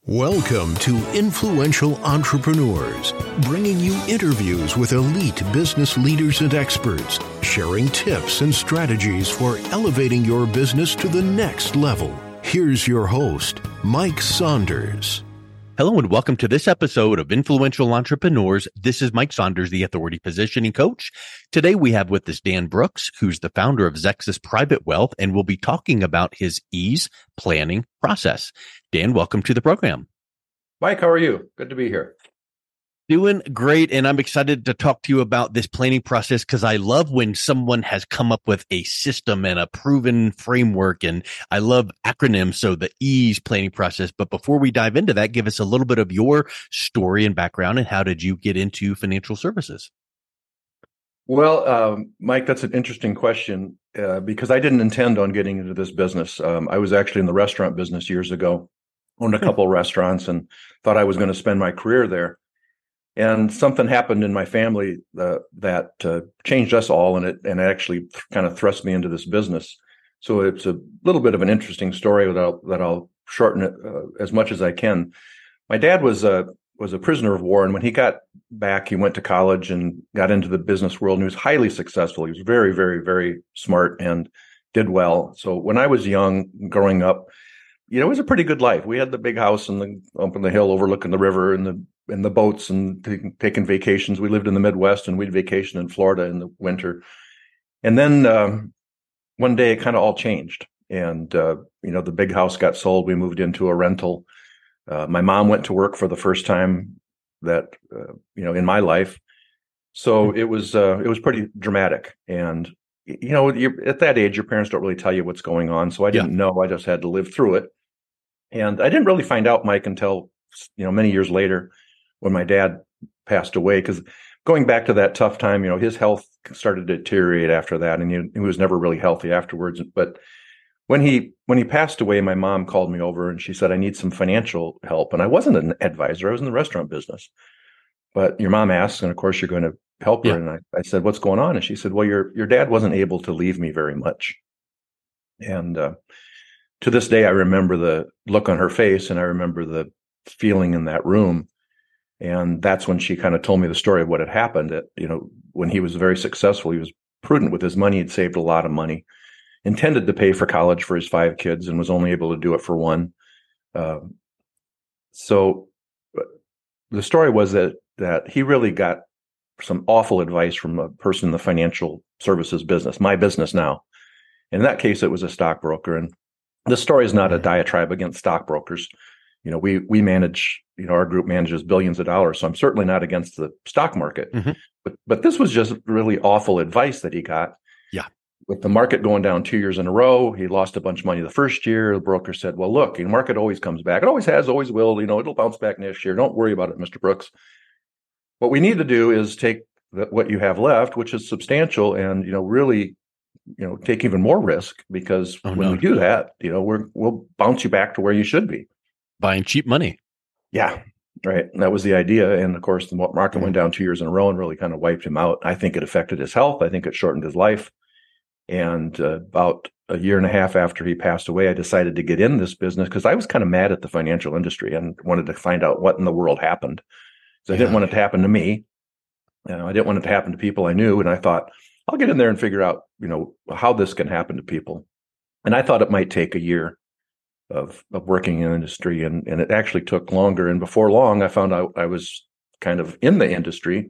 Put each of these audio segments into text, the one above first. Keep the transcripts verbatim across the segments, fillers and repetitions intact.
Welcome to Influential Entrepreneurs, bringing you interviews with elite business leaders and experts, sharing tips and strategies for elevating your business to the next level. Here's your host, Mike Saunders. Hello and welcome to this episode of Influential Entrepreneurs. This is Mike Saunders, the Authority Positioning Coach. Today we have with us Dan Brooks, who's the founder of Zexus Private Wealth, and we'll be talking about his ease planning process. Dan, welcome to the program. Mike, how are you? Good to be here. Doing great, and I'm excited to talk to you about this planning process because I love when someone has come up with a system and a proven framework, and I love acronyms, so the ease planning process. But before we dive into that, give us a little bit of your story and background, and how did you get into financial services? Well, um, Mike, that's an interesting question uh, because I didn't intend on getting into this business. Um, I was actually in the restaurant business years ago, owned a couple of restaurants, and thought I was going to spend my career there. And something happened in my family uh, that uh, changed us all, and it and it actually th- kind of thrust me into this business. So it's a little bit of an interesting story that I'll, that I'll shorten it uh, as much as I can. My dad was a was a prisoner of war, and when he got back, he went to college and got into the business world, and he was highly successful. He was very, very, very smart and did well. So when I was young, growing up, you know, it was a pretty good life. We had the big house and the up on the hill overlooking the river and the and the boats and taking, taking vacations. We lived in the Midwest and we'd vacation in Florida in the winter. And then um, one day it kind of all changed. And, uh, you know, the big house got sold. We moved into a rental. Uh, my mom went to work for the first time that, uh, you know, in my life. So it was uh, it was pretty dramatic. And, you know, you're, at that age, your parents don't really tell you what's going on. So I didn't yeah. know. I just had to live through it. And I didn't really find out, Mike, until, you know, many years later when my dad passed away. Because going back to that tough time, you know, his health started to deteriorate after that, and he, he was never really healthy afterwards. But when he when he passed away, my mom called me over and she said, "I need some financial help." And I wasn't an advisor; I was in the restaurant business. But your mom asked, and of course, you're going to help her. Yeah. And I, I said, "What's going on?" And she said, "Well, your your dad wasn't able to leave me very much." And uh, to this day, I remember the look on her face, and I remember the feeling in that room. And that's when she kind of told me the story of what had happened. That, you know, when he was very successful, he was prudent with his money. He'd saved a lot of money, intended to pay for college for his five kids, and was only able to do it for one. Uh, so the story was that that he really got some awful advice from a person in the financial services business, my business now. In that case, it was a stockbroker. And this story is not a diatribe against stockbrokers. You know, we we manage, you know, our group manages billions of dollars. So I'm certainly not against the stock market. Mm-hmm. But but this was just really awful advice that he got. Yeah. With the market going down two years in a row, he lost a bunch of money the first year. The broker said, "Well, look, the market always comes back. It always has, always will. You know, it'll bounce back next year. Don't worry about it, Mister Brooks. What we need to do is take the, what you have left, which is substantial, and, you know, really, you know, take even more risk, because oh, when no. we do that, you know, we're, we'll bounce you back to where you should be." Buying cheap money. Yeah, right. And that was the idea. And of course, the market mm-hmm. went down two years in a row and really kind of wiped him out. I think it affected his health. I think it shortened his life. And uh, about a year and a half after he passed away, I decided to get in this business because I was kind of mad at the financial industry and wanted to find out what in the world happened. So I didn't yeah. want it to happen to me. You know, I didn't want it to happen to people I knew. And I thought, I'll get in there and figure out, you know, how this can happen to people. And I thought it might take a year of, of working in the industry. And, and it actually took longer. And before long, I found out I was kind of in the industry.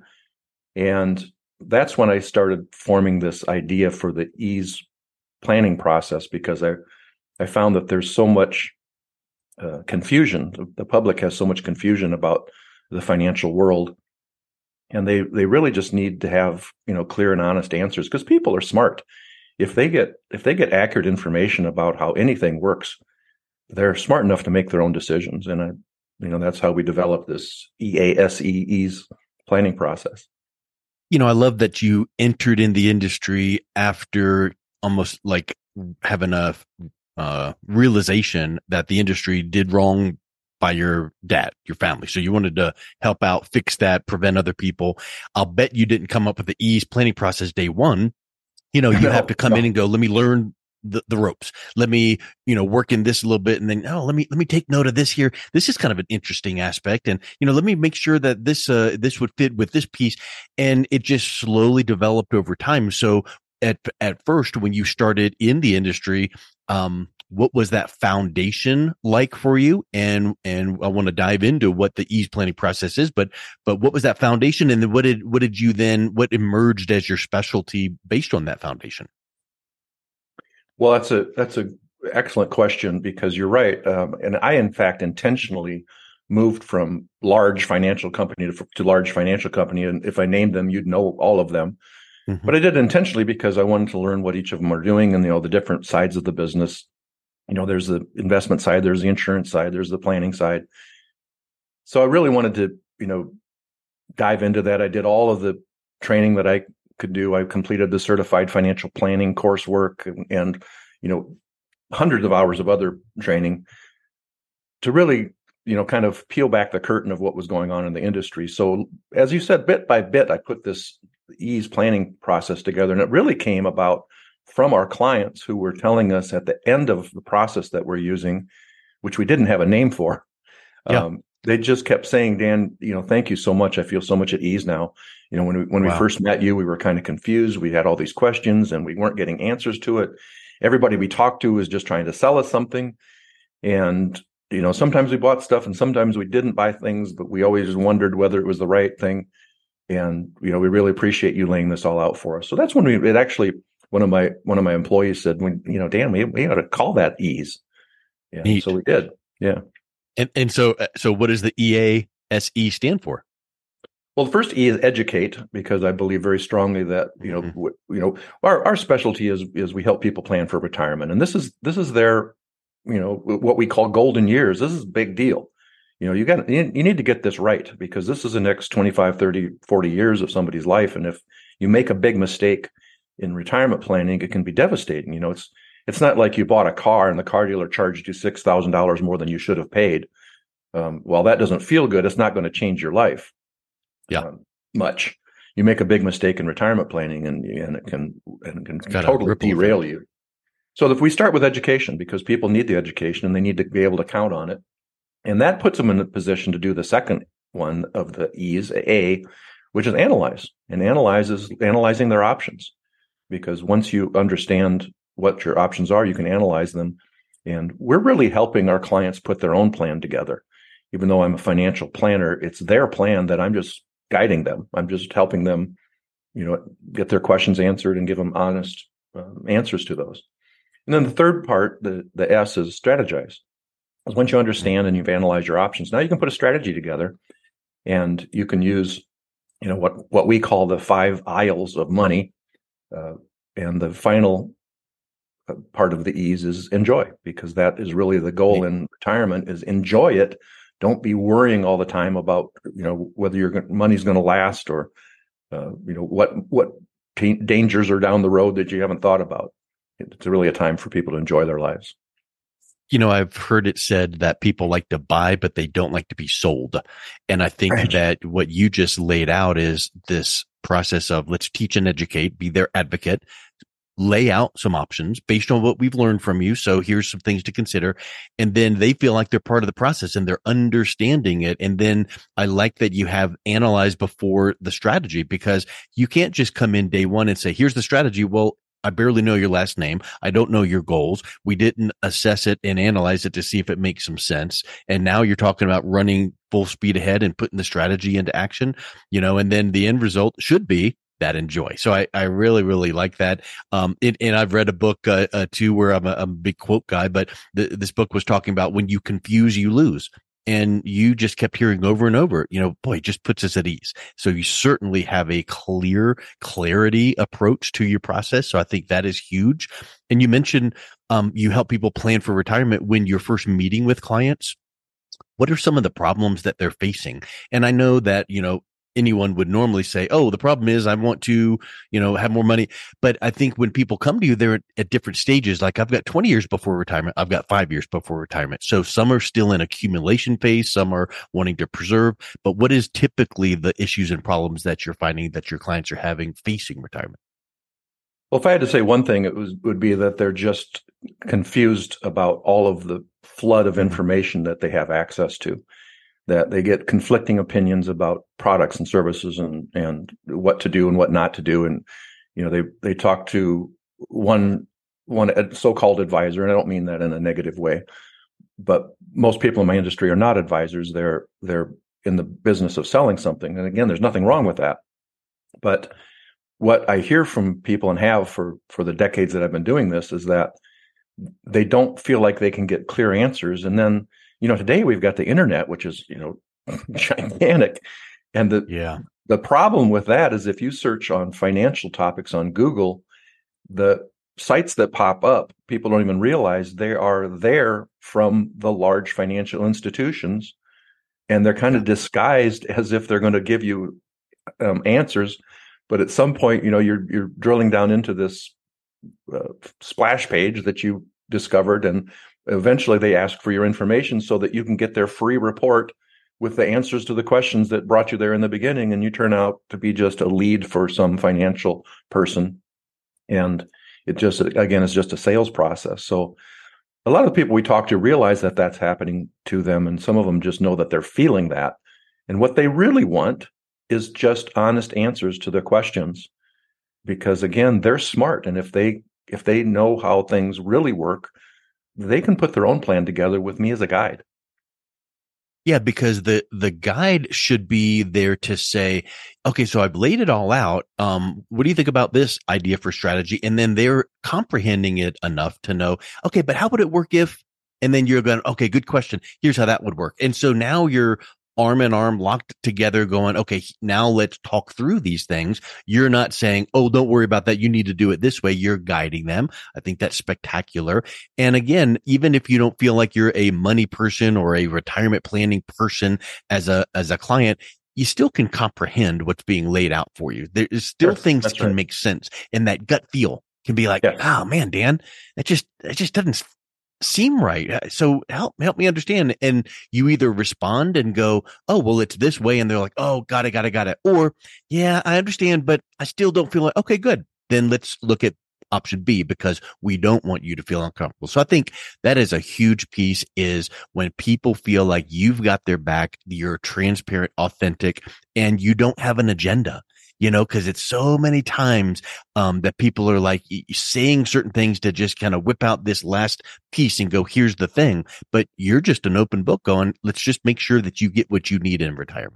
And that's when I started forming this idea for the ease planning process, because I, I found that there's so much uh, confusion. The, the public has so much confusion about the financial world. And they, they really just need to have, you know, clear and honest answers, because people are smart. If they get if they get accurate information about how anything works, they're smart enough to make their own decisions. And I, you know, that's how we develop this E A S E, ease planning process. You know, I love that you entered in the industry after almost like having a uh, realization that the industry did wrong by your dad, your family. So you wanted to help out, fix that, prevent other people. I'll bet you didn't come up with the ease planning process day one. You know, you no, have to come no. in and go, let me learn the, the ropes. Let me, you know, work in this a little bit, and then, oh, let me, let me take note of this here. This is kind of an interesting aspect. And, you know, let me make sure that this, uh, this would fit with this piece. And it just slowly developed over time. So at, at first, when you started in the industry, um, what was that foundation like for you? And, and I want to dive into what the ease planning process is, but, but what was that foundation? And then what did, what did you then, what emerged as your specialty based on that foundation? Well, that's a, that's a excellent question, because you're right. Um, and I, in fact, intentionally moved from large financial company to, to large financial company. And if I named them, you'd know all of them. Mm-hmm. But I did intentionally because I wanted to learn what each of them are doing and, you know, the different sides of the business. You know, there's the investment side, there's the insurance side, there's the planning side. So I really wanted to, you know, dive into that. I did all of the training that I could do. I completed the certified financial planning coursework and, and, you know, hundreds of hours of other training to really, you know, kind of peel back the curtain of what was going on in the industry. So as you said, bit by bit, I put this ease planning process together, and it really came about from our clients who were telling us at the end of the process that we're using, which we didn't have a name for. Yeah. Um, they just kept saying, Dan, you know, thank you so much. I feel so much at ease now. You know, when we, when wow. we first met you, we were kind of confused. We had all these questions and we weren't getting answers to it. Everybody we talked to was just trying to sell us something. And, you know, sometimes we bought stuff and sometimes we didn't buy things, but we always wondered whether it was the right thing. And, you know, we really appreciate you laying this all out for us. So that's when we, it actually, One of my one of my employees said, "When you know, Dan, we we ought to call that ease." Yeah, Neat. So we did. Yeah, and and so so what does the E A S E stand for? Well, the first E is educate, because I believe very strongly that you know mm-hmm. w- you know our our specialty is is we help people plan for retirement, and this is this is their you know what we call golden years. This is a big deal. You know, you got you need to get this right, because this is the next twenty-five, thirty, forty years of somebody's life, and if you make a big mistake in retirement planning, it can be devastating. You know, it's it's not like you bought a car and the car dealer charged you six thousand dollars more than you should have paid. Um, while that doesn't feel good, it's not going to change your life yeah. um, much. You make a big mistake in retirement planning, and and it can and it can totally derail thing. you. So if we start with education, because people need the education and they need to be able to count on it, and that puts them in a position to do the second one of the E's, A, which is analyze, and analyze is analyzing their options. Because once you understand what your options are, you can analyze them. And we're really helping our clients put their own plan together. Even though I'm a financial planner, it's their plan that I'm just guiding them. I'm just helping them, you know, get their questions answered and give them honest um, answers to those. And then the third part, the, the S, is strategize. Because once you understand and you've analyzed your options, now you can put a strategy together, and you can use, you know, what, what we call the five aisles of money. Uh, and the final part of the ease is enjoy, because that is really the goal in retirement, is enjoy it. Don't be worrying all the time about, you know, whether your money's going to last, or, uh, you know, what, what t- dangers are down the road that you haven't thought about. It's really a time for people to enjoy their lives. You know, I've heard it said that people like to buy, but they don't like to be sold. And I think right. that what you just laid out is this process of let's teach and educate, be their advocate, lay out some options based on what we've learned from you. So here's some things to consider. And then they feel like they're part of the process and they're understanding it. And then I like that you have analyzed before the strategy, because you can't just come in day one and say, here's the strategy. Well, I barely know your last name. I don't know your goals. We didn't assess it and analyze it to see if it makes some sense. And now you're talking about running full speed ahead and putting the strategy into action, you know, and then the end result should be that enjoy. So I, I really, really like that. Um, it, and I've read a book, uh, uh too, where I'm a, I'm a big quote guy, but the, this book was talking about when you confuse, you lose. And you just kept hearing over and over, you know, boy, it just puts us at ease. So you certainly have a clear clarity approach to your process. So I think that is huge. And you mentioned, um, you help people plan for retirement when you're first meeting with clients. What are some of the problems that they're facing? And I know that, you know, anyone would normally say, oh, the problem is I want to, you know, have more money. But I think when people come to you, they're at different stages. Like I've got twenty years before retirement. I've got five years before retirement. So some are still in accumulation phase. Some are wanting to preserve. But what is typically the issues and problems that you're finding that your clients are having facing retirement? Well, if I had to say one thing, it was would be that they're just confused about all of the flood of information that they have access to, that they get conflicting opinions about products and services and, and what to do and what not to do. And, you know, they, they talk to one, one so-called advisor, and I don't mean that in a negative way, but most people in my industry are not advisors. They're, they're in the business of selling something. And again, there's nothing wrong with that. But what I hear from people and have for, for the decades that I've been doing this is that they don't feel like they can get clear answers. And then, you know, today we've got the internet, which is, you know, gigantic. And the, yeah. the problem with that is if you search on financial topics on Google, the sites that pop up, people don't even realize they are there from the large financial institutions. And they're kind of disguised as if they're going to give you um, answers. But at some point, you know, you're you're drilling down into this uh, splash page that you discovered, and eventually they ask for your information so that you can get their free report with the answers to the questions that brought you there in the beginning, and you turn out to be just a lead for some financial person. And it just, again, is just a sales process. So a lot of the people we talk to realize that that's happening to them, and some of them just know that they're feeling that. And what they really want is just honest answers to their questions, because again, they're smart. And if they if they know how things really work, they can put their own plan together with me as a guide. Yeah, because the the guide should be there to say, okay, so I've laid it all out. Um, what do you think about this idea for strategy? And then they're comprehending it enough to know, okay, but how would it work if? And then you're going, okay, good question. Here's how that would work. And so now you're arm in arm locked together going, okay, now let's talk through these things. You're not saying, oh, don't worry about that. You need to do it this way. You're guiding them. I think that's spectacular. And again, even if you don't feel like you're a money person or a retirement planning person as a, as a client, you still can comprehend what's being laid out for you. There's still Sure, things that that's can right. make sense. And that gut feel can be like, Yeah. oh man, Dan, that just, that just doesn't seem right. So help help me understand. And you either respond and go, oh, well, it's this way. And they're like, oh, got it, got it, got it. Or, yeah, I understand, but I still don't feel like, okay, good. Then let's look at option B, because we don't want you to feel uncomfortable. So I think that is a huge piece, is when people feel like you've got their back, you're transparent, authentic, and you don't have an agenda. You know, because it's so many times um, that people are like saying certain things to just kind of whip out this last piece and go, here's the thing. But you're just an open book going, let's just make sure that you get what you need in retirement.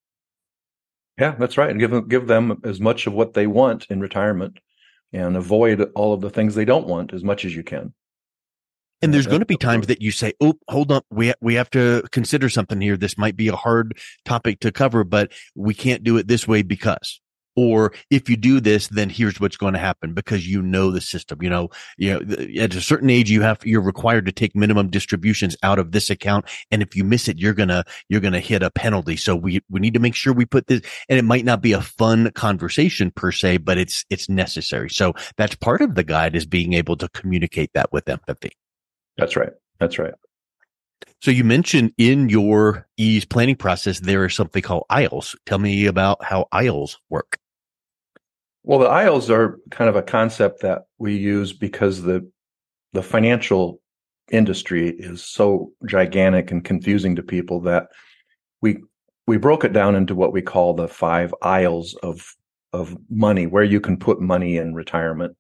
Yeah, that's right. And give them, give them as much of what they want in retirement, and avoid all of the things they don't want as much as you can. And there's going to be times that you say, oh, hold on. We, ha- we have to consider something here. This might be a hard topic to cover, but we can't do it this way because. Or if you do this, then here's what's going to happen, because you know the system. You know, you know, at a certain age, you have you're required to take minimum distributions out of this account, and if you miss it, you're gonna you're gonna hit a penalty. So we we need to make sure we put this. And it might not be a fun conversation per se, but it's it's necessary. So that's part of the guide, is being able to communicate that with empathy. That's right. That's right. So you mentioned in your ease planning process, there is something called aisles. Tell me about how aisles work. Well, the aisles are kind of a concept that we use because the the financial industry is so gigantic and confusing to people that we we broke it down into what we call the five aisles of of money, where you can put money in retirement.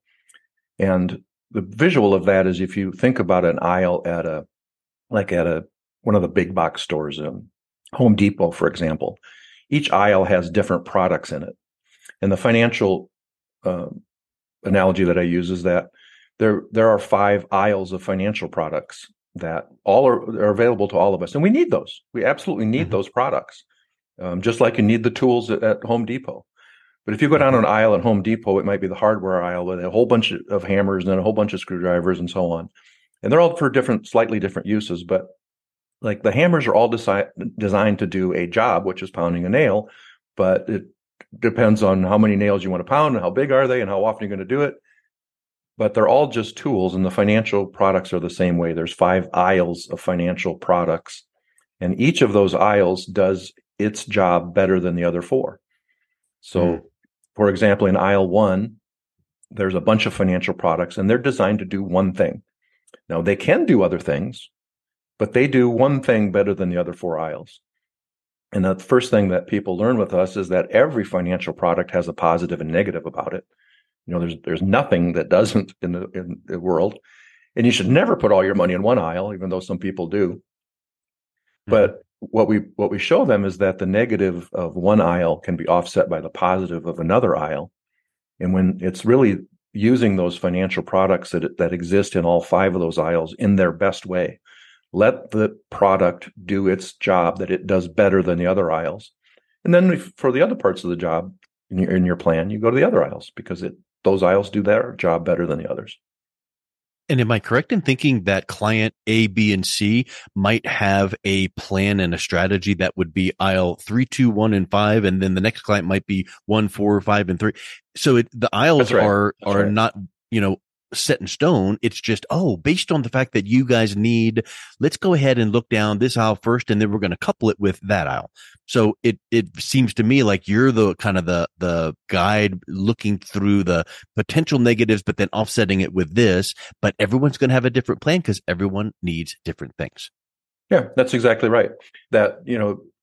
And the visual of that is, if you think about an aisle at a like at a one of the big box stores, um, Home Depot, for example, each aisle has different products in it. And the financial uh, analogy that I use is that there there are five aisles of financial products that all are, are available to all of us, and we need those. We absolutely need mm-hmm. those products, um, just like you need the tools at, at Home Depot. But if you go down an aisle at Home Depot, it might be the hardware aisle with a whole bunch of hammers and a whole bunch of screwdrivers and so on. And they're all for different, slightly different uses. But like the hammers are all desi- designed to do a job, which is pounding a nail. But it depends on how many nails you want to pound and how big are they and how often you're going to do it. But they're all just tools. And the financial products are the same way. There's five aisles of financial products. And each of those aisles does its job better than the other four. So, mm. for example, in aisle one, there's a bunch of financial products, and they're designed to do one thing. Now, they can do other things, but they do one thing better than the other four aisles. And the first thing that people learn with us is that every financial product has a positive and negative about it. You know, there's there's nothing that doesn't in the in the world, and you should never put all your money in one aisle, even though some people do. Mm-hmm. But what we what we show them is that the negative of one aisle can be offset by the positive of another aisle, and when it's really using those financial products that that exist in all five of those aisles in their best way, let the product do its job that it does better than the other aisles, and then for the other parts of the job in your, in your plan, you go to the other aisles because it those aisles do their job better than the others. And am I correct in thinking that client A, B, and C might have a plan and a strategy that would be aisle three, two, one, and five, and then the next client might be one, four, five, and three? So it, the aisles right. are That's are right. not, you know, set in stone. It's just, oh, based on the fact that you guys need, let's go ahead and look down this aisle first, and then we're going to couple it with that aisle. So it it seems to me like you're the kind of the the guide looking through the potential negatives, but then offsetting it with this. But everyone's going to have a different plan because everyone needs different things. Yeah, that's exactly right. That, you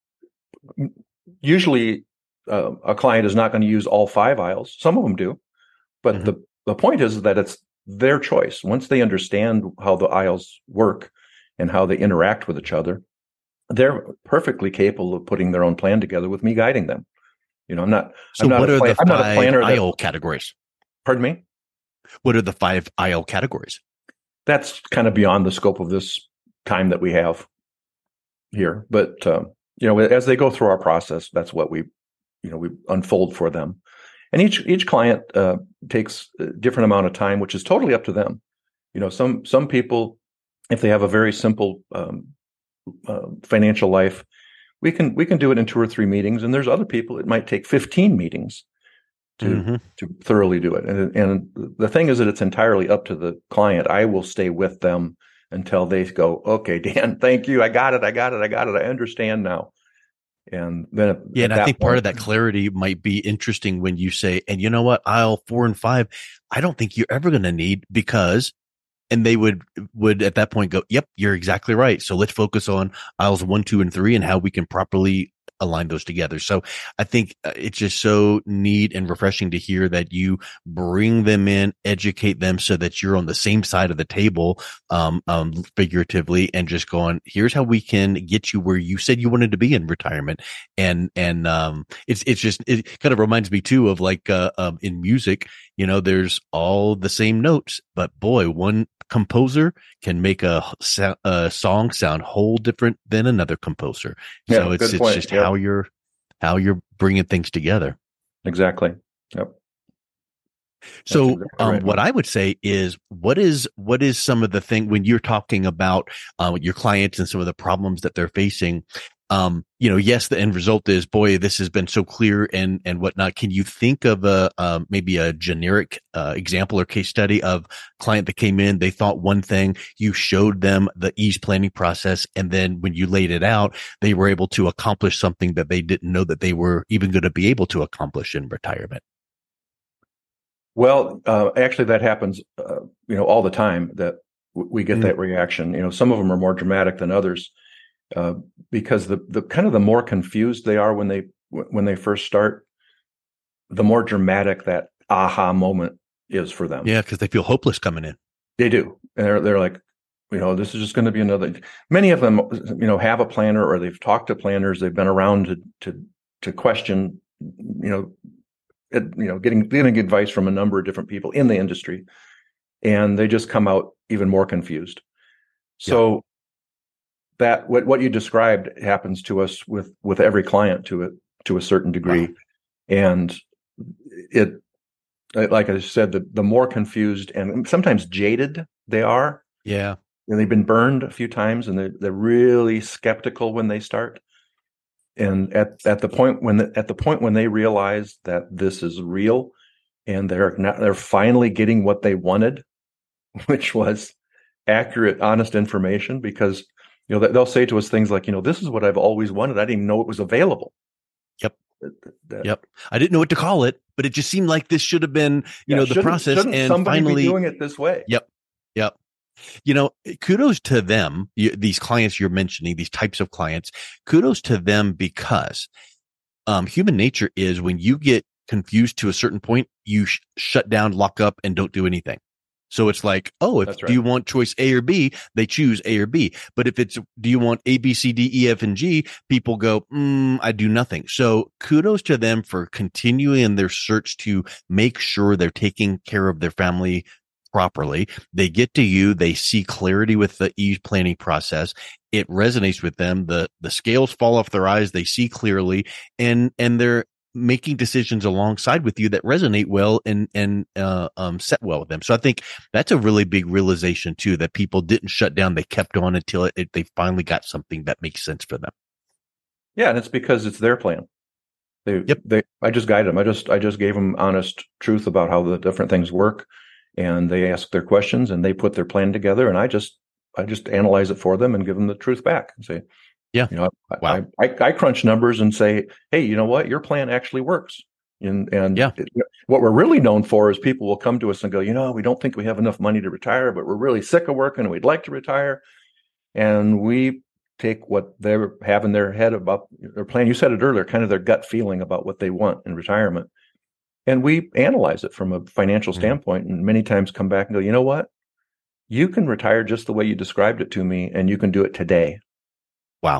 know, usually uh, a client is not going to use all five aisles. Some of them do, but mm-hmm. the the point is that it's their choice. Once they understand how the aisles work and how they interact with each other, they're perfectly capable of putting their own plan together with me guiding them. You know, I'm not. So I'm not what a are plan, the I'm not a five planner that, aisle categories? Pardon me? What are the five aisle categories? That's kind of beyond the scope of this time that we have here. But um, you know, as they go through our process, that's what we, you know, we unfold for them. And each each client uh, takes a different amount of time, which is totally up to them. You know, some some people, if they have a very simple um, uh, financial life, we can we can do it in two or three meetings. And there's other people it might take fifteen meetings to mm-hmm. to thoroughly do it. And and the thing is that it's entirely up to the client. I will stay with them until they go, okay, Dan, thank you. I got it. I got it. I got it. I understand now. And then, at, yeah, and at I think point, part of that clarity might be interesting when you say, and you know what, aisle four and five, I don't think you're ever going to need because, and they would, would at that point go, yep, you're exactly right. So let's focus on aisles one, two, and three and how we can properly align those together. So I think it's just so neat and refreshing to hear that you bring them in, educate them so that you're on the same side of the table, um, um, figuratively, and just going, here's how we can get you where you said you wanted to be in retirement. And, and, um, it's, it's just, it kind of reminds me too of like, uh, um, in music, you know, there's all the same notes, but boy, one composer can make a, a song sound whole different than another composer. Yeah, so it's, it's point. just yep. how you're, how you're bringing things together. Exactly. Yep. So, exactly um, right. what I would say is, what is, what is some of the thing when you're talking about, uh, your clients and some of the problems that they're facing? Um, you know, yes, the end result is, boy, this has been so clear and, and whatnot. Can you think of a, um, maybe a generic, uh, example or case study of client that came in, they thought one thing, you showed them the ease planning process. And then when you laid it out, they were able to accomplish something that they didn't know that they were even going to be able to accomplish in retirement? Well, uh, actually that happens, uh, you know, all the time that w- we get mm. that reaction. You know, some of them are more dramatic than others. Uh, because the, the kind of the more confused they are when they when they first start, the more dramatic that aha moment is for them. Yeah, because they feel hopeless coming in. They do, and they're they're like, you know, this is just going to be another. Many of them, you know, have a planner or they've talked to planners. They've been around to to to question, you know, it, you know, getting getting advice from a number of different people in the industry, and they just come out even more confused. So. Yeah. That what, what you described happens to us with, with every client to a to a certain degree, wow. and it like I said, the the more confused and sometimes jaded they are, yeah, and they've been burned a few times, and they're they're really skeptical when they start, and at at the point when the, at the point when they realize that this is real, and they're not they're finally getting what they wanted, which was accurate, honest information, because. You know, they'll say to us things like, you know, this is what I've always wanted. I didn't even know it was available. Yep. That, yep. I didn't know what to call it. but it just seemed like this should have been, you yeah, know, the process. Shouldn't and somebody finally be doing it this way? Yep. Yep. You know, kudos to them. You, these clients you're mentioning, these types of clients, kudos to them because um, human nature is when you get confused to a certain point, you sh- shut down, lock up, and don't do anything. So it's like, oh, if That's right. do you want choice A or B, they choose A or B. But if it's, do you want A, B, C, D, E, F, and G, people go, mm, I do nothing. So kudos to them for continuing in their search to make sure they're taking care of their family properly. They get to you, they see clarity with the E planning process. It resonates with them. The, the scales fall off their eyes. They see clearly, and, and they're making decisions alongside with you that resonate well and, and, uh, um, set well with them. So I think that's a really big realization too, that people didn't shut down. They kept on until it, it, they finally got something that makes sense for them. Yeah. And it's because it's their plan. They, yep. they, I just guided them. I just, I just gave them honest truth about how the different things work, and they ask their questions and they put their plan together. And I just, I just analyze it for them and give them the truth back and say, yeah, you know, wow. I, I, I crunch numbers and say, hey, you know what? Your plan actually works. And, and yeah. it, what we're really known for is people will come to us and go, you know, we don't think we have enough money to retire, but we're really sick of working and we'd like to retire. And we take what they have in their head about their plan. You said it earlier, kind of their gut feeling about what they want in retirement. And we analyze it from a financial mm-hmm. standpoint, and many times come back and go, you know what? You can retire just the way you described it to me, and you can do it today. Wow.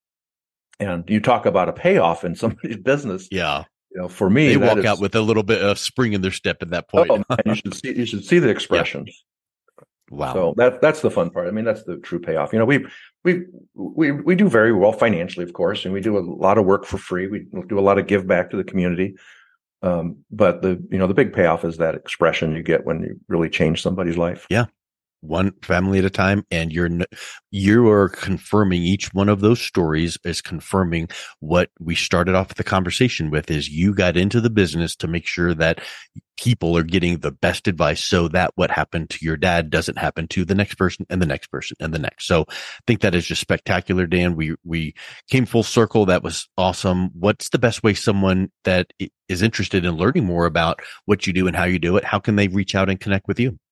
And you talk about a payoff in somebody's business. Yeah. You know, for me, they walk is, out with a little bit of spring in their step at that point. Oh, man, you should see, you should see the expressions. Yeah. Wow. So that, that's the fun part. I mean, that's the true payoff. You know, we, we, we, we do very well financially, of course, and we do a lot of work for free. We do a lot of give back to the community. Um, but the, you know, the big payoff is that expression you get when you really change somebody's life. Yeah. One family at a time. And you're, you are confirming each one of those stories is confirming what we started off the conversation with, is you got into the business to make sure that people are getting the best advice so that what happened to your dad doesn't happen to the next person and the next person and the next. So I think that is just spectacular, Dan. We, we came full circle. That was awesome. What's the best way someone that is interested in learning more about what you do and how you do it, how can they reach out and connect with you?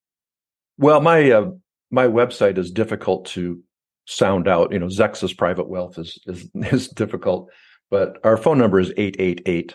Well, my uh, my website is difficult to sound out. You know, Zexus Private Wealth is is is difficult, but our phone number is eight eight eight,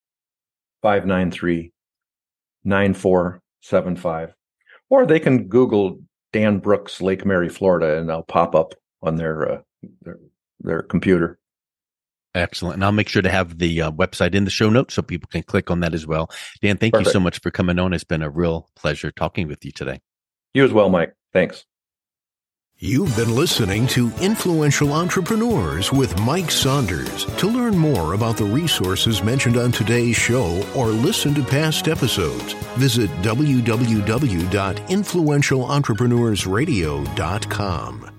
five nine three, nine four seven five. Or they can Google Dan Brooks, Lake Mary, Florida, and I'll pop up on their uh, their, their computer. Excellent. And I'll make sure to have the uh, website in the show notes so people can click on that as well. Dan, thank Perfect. you so much for coming on. It's been a real pleasure talking with you today. You as well, Mike. Thanks. You've been listening to Influential Entrepreneurs with Mike Saunders. To learn more about the resources mentioned on today's show or listen to past episodes, visit w w w dot influential entrepreneurs radio dot com.